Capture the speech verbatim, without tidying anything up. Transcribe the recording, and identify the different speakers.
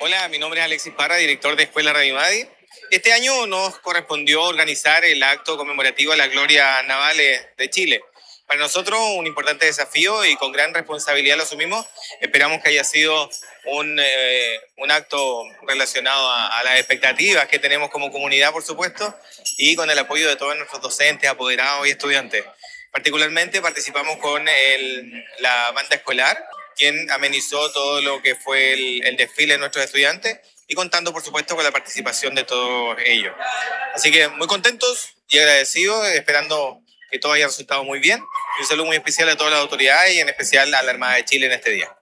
Speaker 1: Hola, mi nombre es Alexis Parra, director de Escuela Radio Madi. Este año nos correspondió organizar el acto conmemorativo a las glorias navales de Chile. Para nosotros un importante desafío y con gran responsabilidad lo asumimos. Esperamos que haya sido un, eh, un acto relacionado a, a las expectativas que tenemos como comunidad, por supuesto, y con el apoyo de todos nuestros docentes, apoderados y estudiantes. Particularmente participamos con el- la banda escolar, quien amenizó todo lo que fue el, el desfile de nuestros estudiantes y contando, por supuesto, con la participación de todos ellos. Así que muy contentos y agradecidos, esperando que todo haya resultado muy bien. Y un saludo muy especial a todas las autoridades y en especial a la Armada de Chile en este día.